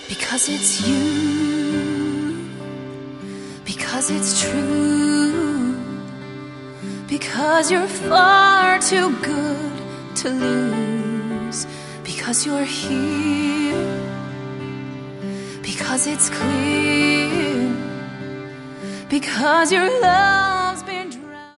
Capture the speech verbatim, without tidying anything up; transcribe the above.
Because it's you, because it's true, because you're far too good to lose, because you're here, because it's clear, because your love